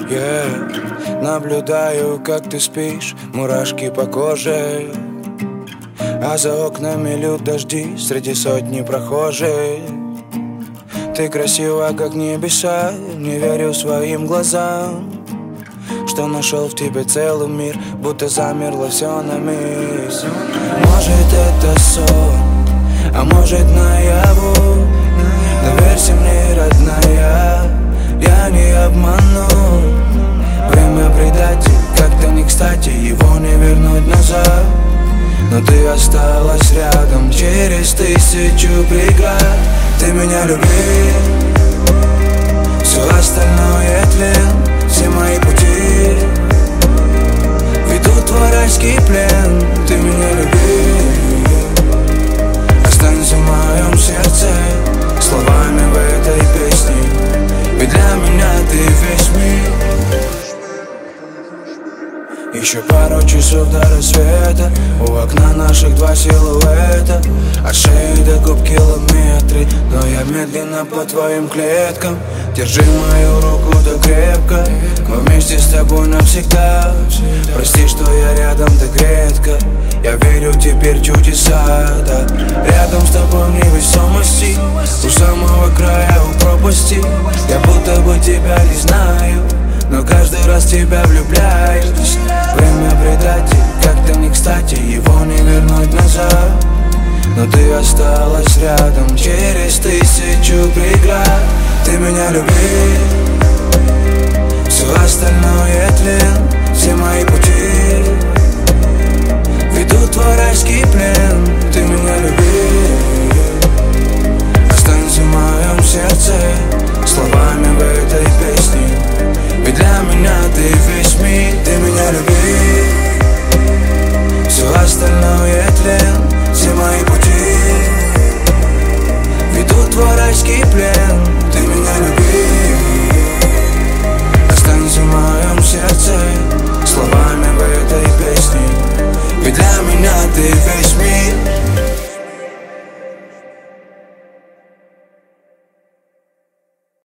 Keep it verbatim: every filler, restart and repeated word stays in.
yeah. Наблюдаю, как ты спишь, мурашки по коже, а за окнами льют дожди среди сотни прохожих. Ты красива, как небеса, не верю своим глазам, что нашел в тебе целый мир, будто замерло все на миг. Может это сон, а может наяву. Доверься мне, родная, я не обману. Время предатель, как-то не кстати, его не вернуть назад. Но ты осталась рядом через тысячу преград. Ты меня люби, все остальное тлен. Все мои пути ведут в райский плен. Ты меня люби, останься в моем сердце словами в этой песне, ведь для меня ты весь мир. Еще пару часов до рассвета, у окна наших два силуэта, от шеи до губ километры, но я медленно по твоим клеткам. Держи мою руку да крепко, мы вместе с тобой навсегда. Прости, что я рядом так редко, я верю теперь в чудеса, да. Рядом с тобой в невесомости, у самого края, у пропасти. Я будто бы тебя не знаю, но каждый раз тебя влюбляюсь. Время предатель, как-то не кстати, его не вернуть назад. Но ты осталась рядом через тысячу преград. Ты меня люби, все остальное тлен. Все мои пути ведут в райский плен. Ты меня люби, останься в моем сердце словами в этой песне, ведь для меня ты весь мир. Ты меня люби, все остальное тлен. Все мои пути ведут в райский плен. Ты меня люби, останься в моем сердце словами в этой песне, ведь для меня ты весь мир.